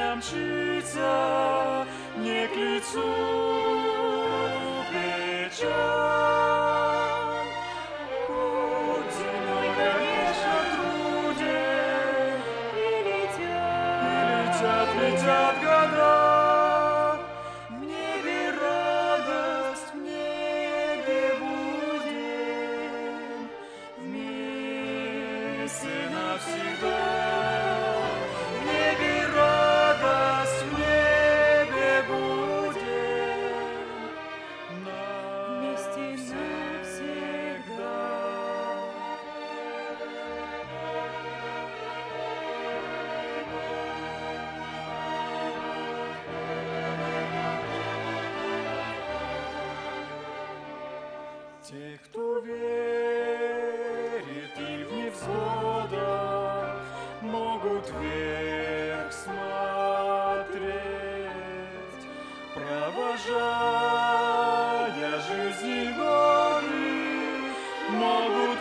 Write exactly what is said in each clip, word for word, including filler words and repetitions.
время мчится не к лицу печаль. Путь земной, конечно, труден, и летят, и летят, летят года. В небе радость, в небе будем вместе навсегда. В небе радость, в небе будем вместе навсегда. Те, кто верит и в невзгодах, могут вверх смотреть, провожая жизни годы, могут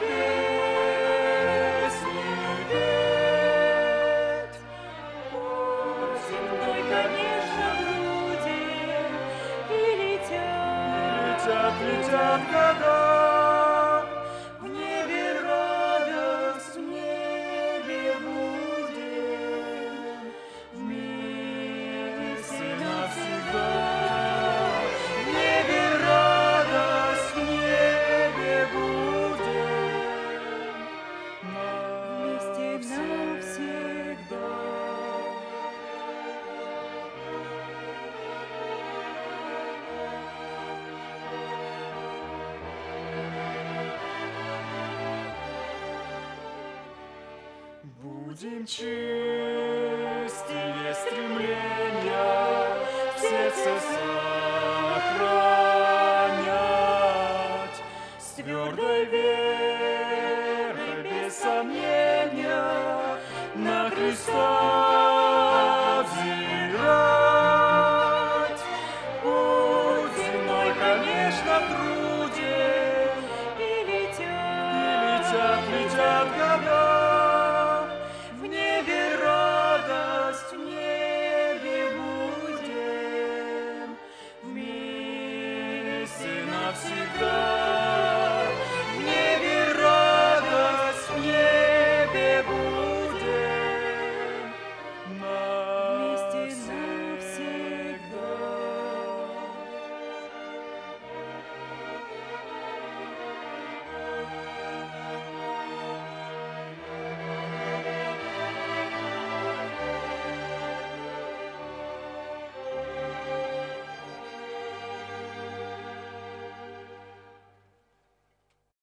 песни петь. Путь земной, конечно, труден, и летят, летят, летят года. В небе радость, в небе будем вместе навсегда. В небе радость, в небе будем вместе навсегда. Будем чистые стремления в сердце сохранять, с твердой верой, без сомнения, на Христа взирать. Путь земной, конечно, труден, и летят, и летят, летят года.